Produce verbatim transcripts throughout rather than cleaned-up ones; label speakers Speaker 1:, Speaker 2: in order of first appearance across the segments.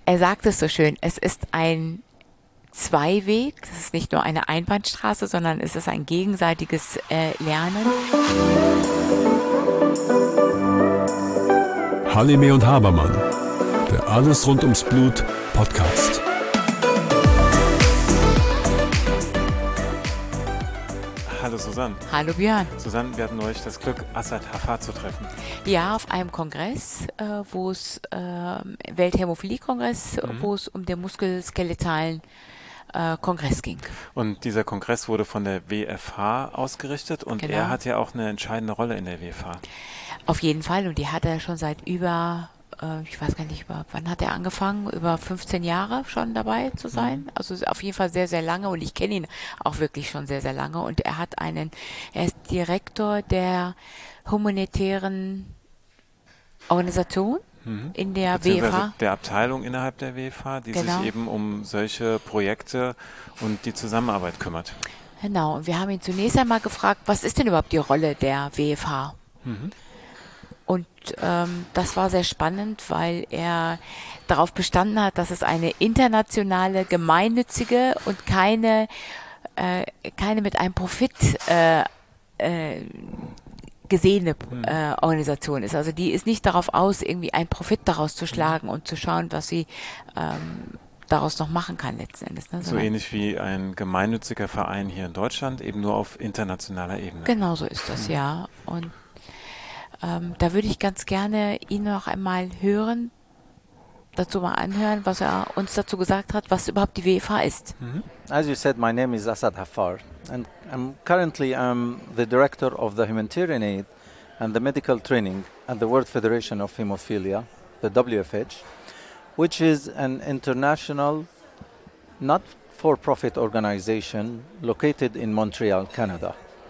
Speaker 1: er sagt es so schön, es ist ein Zweiweg, es ist nicht nur eine Einbahnstraße, sondern es ist ein gegenseitiges äh, Lernen.
Speaker 2: Halime und Habermann, der Alles rund ums Blut Podcast.
Speaker 3: Hallo Susanne.
Speaker 1: Hallo Björn.
Speaker 3: Susanne, wir hatten neulich das Glück, Assad Hafar zu treffen.
Speaker 1: Ja, auf einem Kongress, äh, wo es, äh, Welthämophilie-Kongress, mhm. wo es um den muskelskeletalen äh, Kongress ging.
Speaker 3: Und dieser Kongress wurde von der W F H ausgerichtet und genau. Er hat ja auch eine entscheidende Rolle in der W F H.
Speaker 1: Auf jeden Fall, und die hat er schon seit über, äh, ich weiß gar nicht, über, wann hat er angefangen? Über fünfzehn Jahre schon dabei zu sein. Mhm. Also auf jeden Fall sehr, sehr lange, und ich kenne ihn auch wirklich schon sehr, sehr lange. Und er hat einen, er ist Direktor der humanitären Organisation mhm. in der W F H.
Speaker 3: Der Abteilung innerhalb der W F H, die genau. sich eben um solche Projekte und die Zusammenarbeit kümmert.
Speaker 1: Genau, und wir haben ihn zunächst einmal gefragt, was ist denn überhaupt die Rolle der W F H? Mhm. Und ähm, das war sehr spannend, weil er darauf bestanden hat, dass es eine internationale, gemeinnützige und keine, äh, keine mit einem Profit äh, äh, gesehene äh, Organisation ist. Also die ist nicht darauf aus, irgendwie einen Profit daraus zu schlagen und zu schauen, was sie ähm, daraus noch machen kann letzten Endes. Ne?
Speaker 3: So ähnlich wie ein gemeinnütziger Verein hier in Deutschland, eben nur auf internationaler Ebene.
Speaker 1: Genau so ist das, mhm. ja. Und ähm, da würde ich ganz gerne ihn noch einmal hören, dazu mal anhören, was er uns dazu gesagt hat, was überhaupt die W F H ist.
Speaker 4: Mhm. As you said, my name is Assad Hafar, and I'm currently I'm the director of the humanitarian aid and the medical training at the World Federation of Hemophilia, the W F H, which is an international, not-for-profit organization located in Montreal, Canada.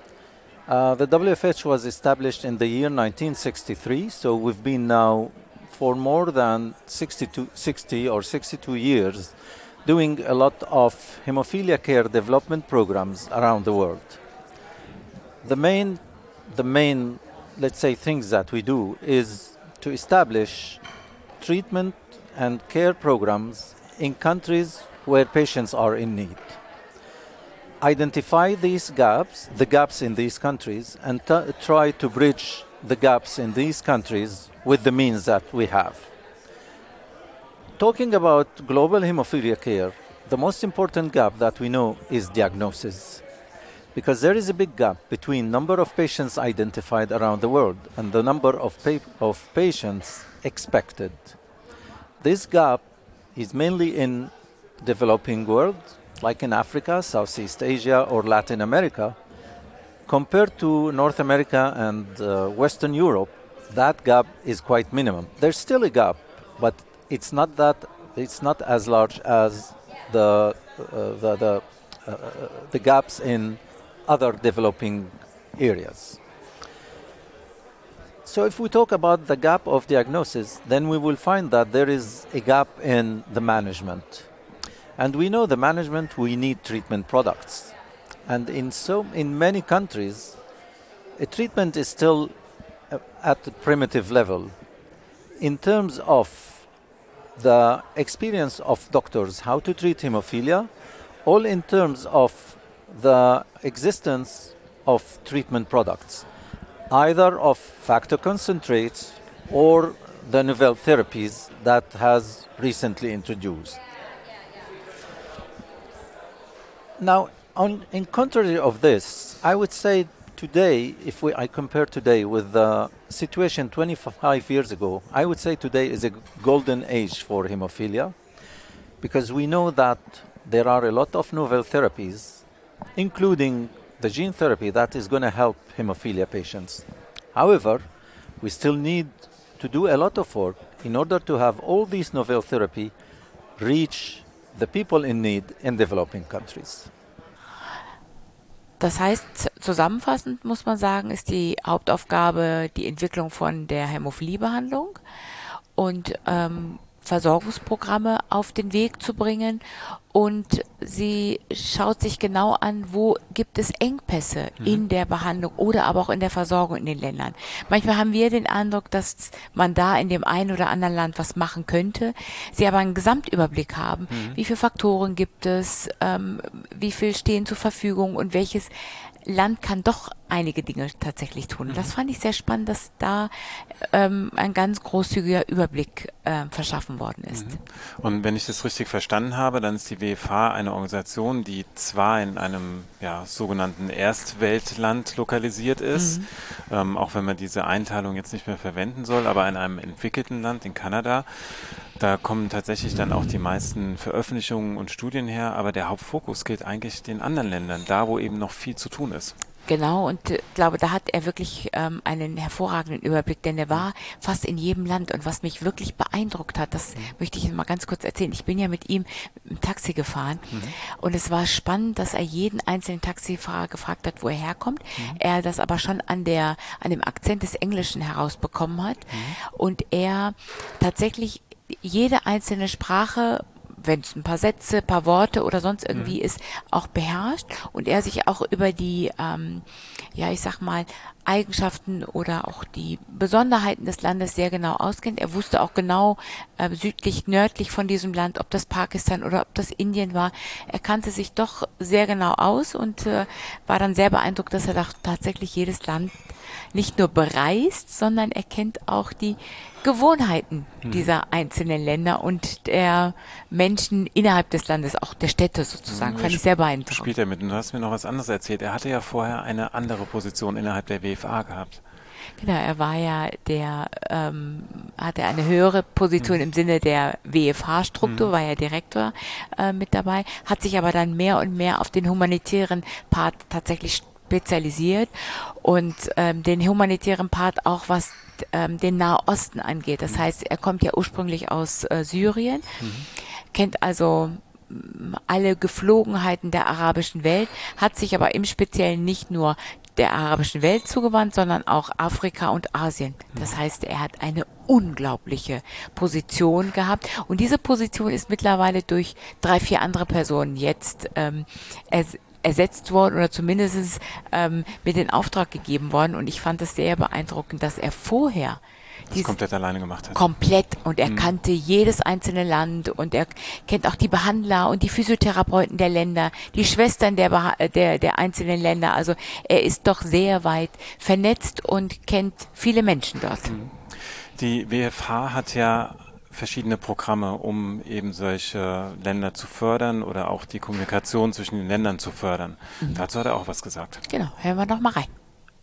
Speaker 4: Uh, the W F H was established in the year nineteen sixty-three, so we've been now for more than sixty-two, sixty or sixty-two years doing a lot of hemophilia care development programs around the world. The main, the main, let's say, things that we do is to establish treatment and care programs in countries where patients are in need. Identify these gaps, the gaps in these countries, and t- try to bridge the gaps in these countries with the means that we have. Talking about global hemophilia care, the most important gap that we know is diagnosis, because there is a big gap between number of patients identified around the world and the number of, pa- of patients expected. This gap is mainly in developing world, like in Africa, Southeast Asia, or Latin America. Compared to North America and uh, Western Europe, that gap is quite minimum. There's still a gap, but it's not that it's not as large as the uh, the the, uh, the gaps in other developing areas. So if we talk about the gap of diagnosis, then we will find that there is a gap in the management. And we know the management, we need treatment products. And in so in many countries, a treatment is still uh, at the primitive level. In terms of the experience of doctors, how to treat hemophilia, all in terms of the existence of treatment products, either of factor concentrates or the novel therapies that has recently introduced. Now, on, in contrary of this, I would say today, if we, I compare today with the situation twenty-five years ago, I would say today is a golden age for hemophilia, because we know that there are a lot of novel therapies, including the gene therapy that is going to help hemophilia patients. However, we still need to do a lot of work in order to have all these novel therapy reach the people in need in developing countries.
Speaker 1: Das heißt, zusammenfassend muss man sagen, ist die Hauptaufgabe die Entwicklung von der Hämophiliebehandlung. Und ähm, Versorgungsprogramme auf den Weg zu bringen, und sie schaut sich genau an, wo gibt es Engpässe mhm. in der Behandlung oder aber auch in der Versorgung in den Ländern. Manchmal haben wir den Eindruck, dass man da in dem einen oder anderen Land was machen könnte, sie aber einen Gesamtüberblick haben, mhm. wie viele Faktoren gibt es, ähm, wie viel stehen zur Verfügung und welches Land kann doch einige Dinge tatsächlich tun. Mhm. Das fand ich sehr spannend, dass da ähm, ein ganz großzügiger Überblick äh, verschaffen worden ist.
Speaker 3: Mhm. Und wenn ich das richtig verstanden habe, dann ist die W F H eine Organisation, die zwar in einem ja, sogenannten Erstweltland lokalisiert ist, mhm. ähm, auch wenn man diese Einteilung jetzt nicht mehr verwenden soll, aber in einem entwickelten Land, in Kanada. Da kommen tatsächlich dann auch die meisten Veröffentlichungen und Studien her, aber der Hauptfokus gilt eigentlich den anderen Ländern, da wo eben noch viel zu tun ist.
Speaker 1: Genau, und ich äh, glaube, da hat er wirklich ähm, einen hervorragenden Überblick, denn er war fast in jedem Land. Und was mich wirklich beeindruckt hat, das mhm. möchte ich mal ganz kurz erzählen. Ich bin ja mit ihm im Taxi gefahren mhm. und es war spannend, dass er jeden einzelnen Taxifahrer gefragt hat, wo er herkommt. Mhm. Er das aber schon an der an dem Akzent des Englischen herausbekommen hat mhm. und er tatsächlich jede einzelne Sprache, wenn es ein paar Sätze, ein paar Worte oder sonst irgendwie mhm. ist, auch beherrscht und er sich auch über die, ähm, ja, ich sag mal, Eigenschaften oder auch die Besonderheiten des Landes sehr genau auskennt. Er wusste auch genau äh, südlich, nördlich von diesem Land, ob das Pakistan oder ob das Indien war. Er kannte sich doch sehr genau aus und äh, war dann sehr beeindruckt, dass er doch tatsächlich jedes Land nicht nur bereist, sondern er kennt auch die Gewohnheiten mhm. dieser einzelnen Länder und der Menschen innerhalb des Landes, auch der Städte sozusagen. Mhm. Fand ich sehr beeindruckend.
Speaker 3: Spielt er mit. Und du hast mir noch was anderes erzählt. Er hatte ja vorher eine andere Position innerhalb der W F A gehabt.
Speaker 1: Genau, er war ja der, ähm, hatte eine höhere Position mhm. im Sinne der W F H-Struktur, mhm. war ja Direktor äh, mit dabei, hat sich aber dann mehr und mehr auf den humanitären Part tatsächlich spezialisiert und ähm, den humanitären Part auch, was ähm, den Nahosten angeht. Das mhm. heißt, er kommt ja ursprünglich aus äh, Syrien, mhm. kennt also alle Geflogenheiten der arabischen Welt, hat sich aber im Speziellen nicht nur der arabischen Welt zugewandt, sondern auch Afrika und Asien. Das heißt, er hat eine unglaubliche Position gehabt und diese Position ist mittlerweile durch drei, vier andere Personen jetzt ähm, ers- ersetzt worden oder zumindest ähm, mit in Auftrag gegeben worden und ich fand es sehr beeindruckend, dass er vorher
Speaker 3: das komplett alleine gemacht hat.
Speaker 1: Komplett. Und er
Speaker 3: mhm.
Speaker 1: kannte jedes einzelne Land und er kennt auch die Behandler und die Physiotherapeuten der Länder, die Schwestern der, Beha- der, der einzelnen Länder. Also er ist doch sehr weit vernetzt und kennt viele Menschen dort.
Speaker 3: Mhm. Die W F H hat ja verschiedene Programme, um eben solche Länder zu fördern oder auch die Kommunikation zwischen den Ländern zu fördern. Mhm. Dazu hat er auch was gesagt.
Speaker 1: Genau, hören wir noch mal rein.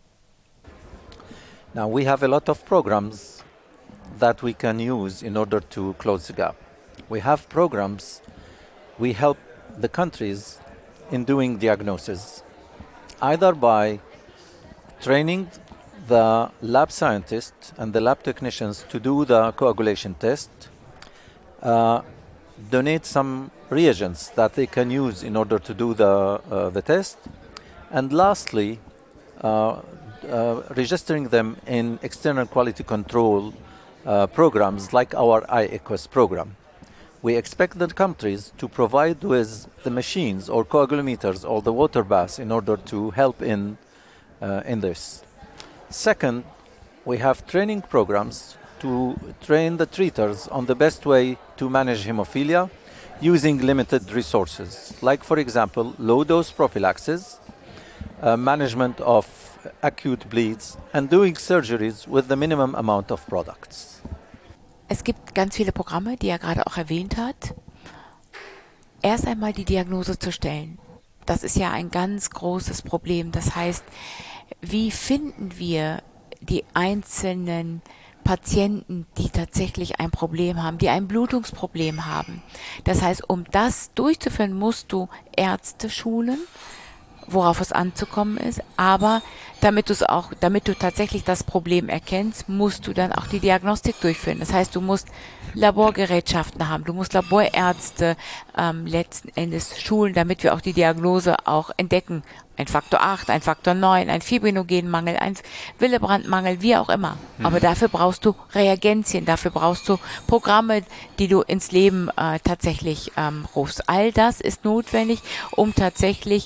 Speaker 4: Now we have a lot of programs that we can use in order to close the gap. We have programs, we help the countries in doing diagnosis, either by training the lab scientists and the lab technicians to do the coagulation test, uh, donate some reagents that they can use in order to do the, uh, the test, and lastly, uh, Uh, registering them in external quality control uh, programs like our I A Q U S program. We expect the countries to provide with the machines or coagulometers or the water baths in order to help in, uh, in this. Second, we have training programs to train the treaters on the best way to manage hemophilia using limited resources, like, for example, low-dose prophylaxis, uh, management of acute bleeds and doing surgeries with the minimum amount of products.
Speaker 1: Es gibt ganz viele Programme, die er gerade auch erwähnt hat. Erst einmal die Diagnose zu stellen. Das ist ja ein ganz großes Problem. Das heißt, wie finden wir die einzelnen Patienten, die tatsächlich ein Problem haben, die ein Blutungsproblem haben. Das heißt, um das durchzuführen, musst du Ärzte schulen, worauf es anzukommen ist, aber damit du es auch, damit du tatsächlich das Problem erkennst, musst du dann auch die Diagnostik durchführen. Das heißt, du musst Laborgerätschaften haben, du musst Laborärzte ähm, letzten Endes schulen, damit wir auch die Diagnose auch entdecken. Ein Faktor acht, ein Faktor neun, ein Fibrinogenmangel, ein Willebrandmangel, wie auch immer. Mhm. Aber dafür brauchst du Reagenzien, dafür brauchst du Programme, die du ins Leben äh, tatsächlich ähm, rufst. All das ist notwendig, um tatsächlich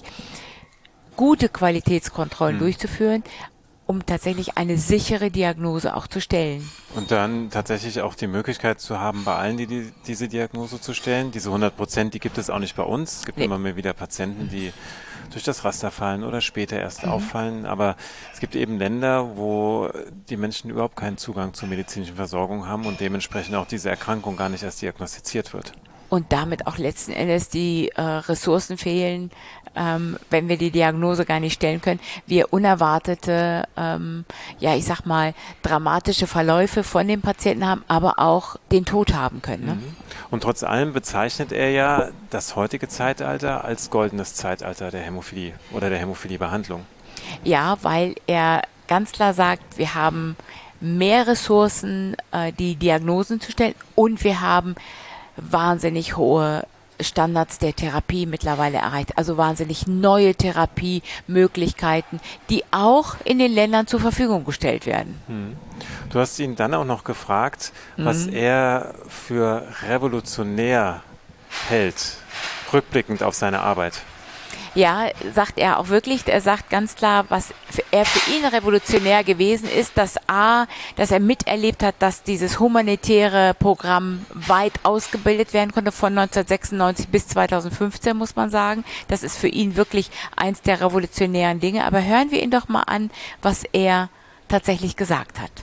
Speaker 1: gute Qualitätskontrollen mhm. durchzuführen, um tatsächlich eine sichere Diagnose auch zu stellen.
Speaker 3: Und dann tatsächlich auch die Möglichkeit zu haben, bei allen, die, die diese Diagnose zu stellen. Diese hundert Prozent, die gibt es auch nicht bei uns. Es gibt nee. immer mehr wieder Patienten, die durch das Raster fallen oder später erst mhm. auffallen. Aber es gibt eben Länder, wo die Menschen überhaupt keinen Zugang zur medizinischen Versorgung haben und dementsprechend auch diese Erkrankung gar nicht erst diagnostiziert wird.
Speaker 1: Und damit auch letzten Endes die äh, Ressourcen fehlen, ähm, wenn wir die Diagnose gar nicht stellen können, wir unerwartete, ähm, ja ich sag mal, dramatische Verläufe von dem Patienten haben, aber auch den Tod haben können. Ne?
Speaker 3: Und trotz allem bezeichnet er ja das heutige Zeitalter als goldenes Zeitalter der Hämophilie oder der Hämophiliebehandlung.
Speaker 1: Ja, weil er ganz klar sagt, wir haben mehr Ressourcen, äh, die Diagnosen zu stellen, und wir haben wahnsinnig hohe Standards der Therapie mittlerweile erreicht, also wahnsinnig neue Therapiemöglichkeiten, die auch in den Ländern zur Verfügung gestellt werden.
Speaker 3: Hm. Du hast ihn dann auch noch gefragt, was mhm. er für revolutionär hält, rückblickend auf seine Arbeit.
Speaker 1: Ja, sagt er auch wirklich. Er sagt ganz klar, was für er für ihn revolutionär gewesen ist, dass A, dass er miterlebt hat, dass dieses humanitäre Programm weit ausgebildet werden konnte, von neunzehnhundertsechsundneunzig bis zweitausendfünfzehn, muss man sagen. Das ist für ihn wirklich eins der revolutionären Dinge. Aber hören wir ihn doch mal an, was er tatsächlich gesagt hat.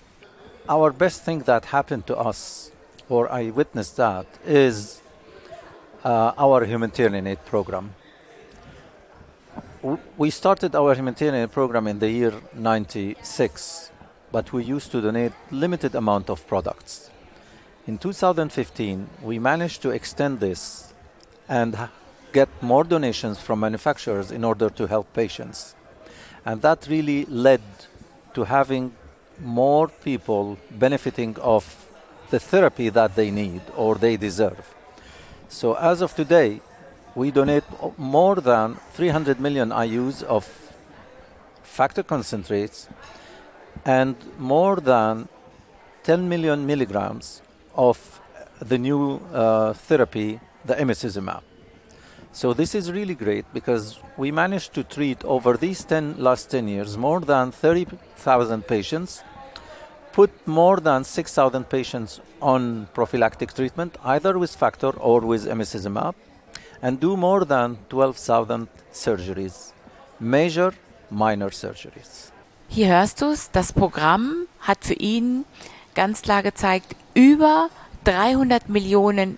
Speaker 4: Our best thing that happened to us, or I witnessed that, is uh, our humanitarian aid program. We started our humanitarian program in the year ninety-six, but we used to donate limited amount of products. In two thousand fifteen, we managed to extend this and get more donations from manufacturers in order to help patients. And that really led to having more people benefiting of the therapy that they need or they deserve. So as of today, we donate more than three hundred million I U's of factor concentrates and more than ten million milligrams of the new uh, therapy, the emicizumab. So this is really great because we managed to treat over these ten last ten years more than thirty thousand patients, put more than six thousand patients on prophylactic treatment, either with factor or with emicizumab, and do more than twelve thousand surgeries, major, minor surgeries.
Speaker 1: Hier hörst du es, das Programm hat für ihn ganz klar gezeigt, über dreihundert Millionen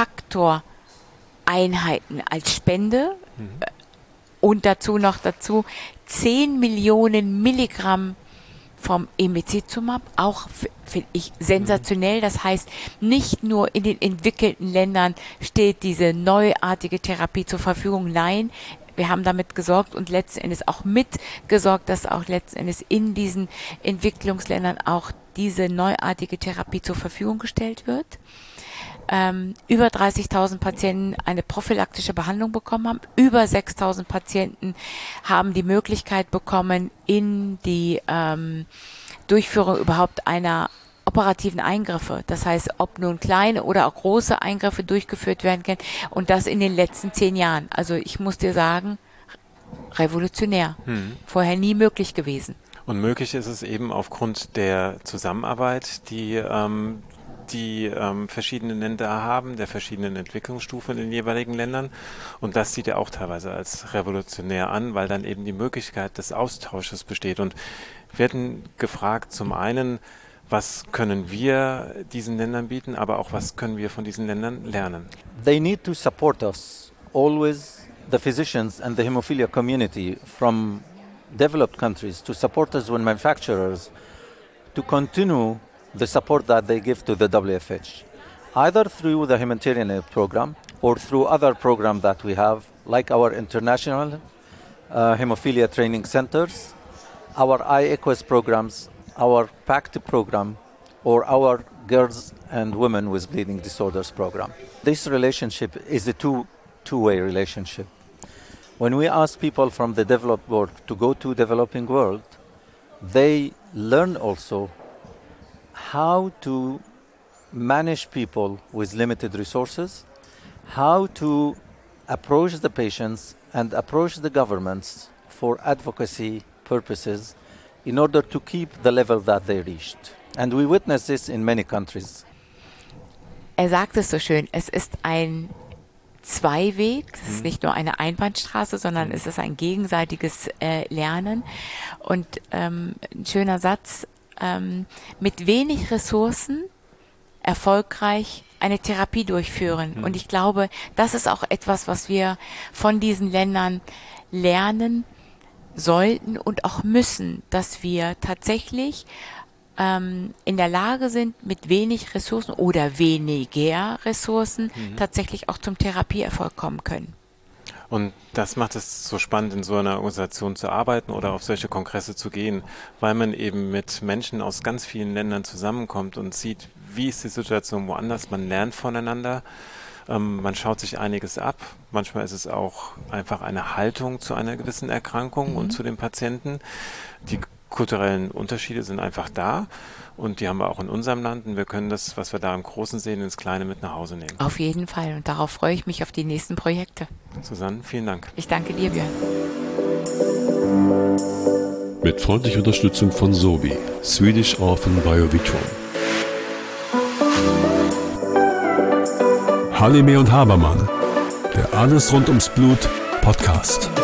Speaker 1: Faktoreinheiten als Spende mhm. und dazu noch dazu zehn Millionen Milligramm vom Emicizumab, auch finde ich sensationell. Das heißt, nicht nur in den entwickelten Ländern steht diese neuartige Therapie zur Verfügung. Nein, wir haben damit gesorgt und letzten Endes auch mitgesorgt, dass auch letzten Endes in diesen Entwicklungsländern auch diese neuartige Therapie zur Verfügung gestellt wird. Ähm, über dreißigtausend Patienten eine prophylaktische Behandlung bekommen haben. Über sechstausend Patienten haben die Möglichkeit bekommen, in die ähm, Durchführung überhaupt einer operativen Eingriffe. Das heißt, ob nun kleine oder auch große Eingriffe durchgeführt werden können. Und das in den letzten zehn Jahren. Also ich muss dir sagen, revolutionär. Hm. Vorher nie möglich gewesen.
Speaker 3: Und möglich ist es eben aufgrund der Zusammenarbeit, die ähm, die ähm, verschiedenen Länder haben, der verschiedenen Entwicklungsstufen in den jeweiligen Ländern. Und das sieht er auch teilweise als revolutionär an, weil dann eben die Möglichkeit des Austausches besteht. Und wir hatten gefragt, zum einen, was können wir diesen Ländern bieten, aber auch was können wir von diesen Ländern lernen?
Speaker 4: They need to support us, always the physicians and the hemophilia community from developed countries, to support us when manufacturers, to continue the support that they give to the W F H, either through the humanitarian aid program or through other programs that we have, like our international uh, uh, hemophilia training centers, our iAqueous programs, our PACT program, or our Girls and Women with Bleeding Disorders program. This relationship is a two, two-way relationship. When we ask people from the developed world to go to developing world, they learn also how to manage people with limited resources, how to approach the patients and approach the governments for advocacy purposes in order to keep the level that they reached. And we witness this in many countries.
Speaker 1: Er sagt es so schön, es ist ein Zweiweg, es ist nicht nur eine Einbahnstraße, sondern es ist ein gegenseitiges äh, Lernen. Und ähm, ein schöner Satz, ähm, mit wenig Ressourcen erfolgreich eine Therapie durchführen. Mhm. Und ich glaube, das ist auch etwas, was wir von diesen Ländern lernen sollten und auch müssen, dass wir tatsächlich ähm, in der Lage sind, mit wenig Ressourcen oder weniger Ressourcen mhm. tatsächlich auch zum Therapieerfolg kommen können.
Speaker 3: Und das macht es so spannend, in so einer Organisation zu arbeiten oder auf solche Kongresse zu gehen, weil man eben mit Menschen aus ganz vielen Ländern zusammenkommt und sieht, wie ist die Situation woanders, man lernt voneinander, ähm, man schaut sich einiges ab. Manchmal ist es auch einfach eine Haltung zu einer gewissen Erkrankung mhm. und zu den Patienten. Die kulturellen Unterschiede sind einfach da und die haben wir auch in unserem Land und wir können das, was wir da im Großen sehen, ins Kleine mit nach Hause nehmen.
Speaker 1: Auf jeden Fall und darauf freue ich mich auf die nächsten Projekte.
Speaker 3: Susanne, vielen Dank.
Speaker 1: Ich danke dir, Björn.
Speaker 2: Mit freundlicher Unterstützung von Sobi, Swedish Orphan Biovitron. Halime und Habermann, der Alles rund ums Blut Podcast.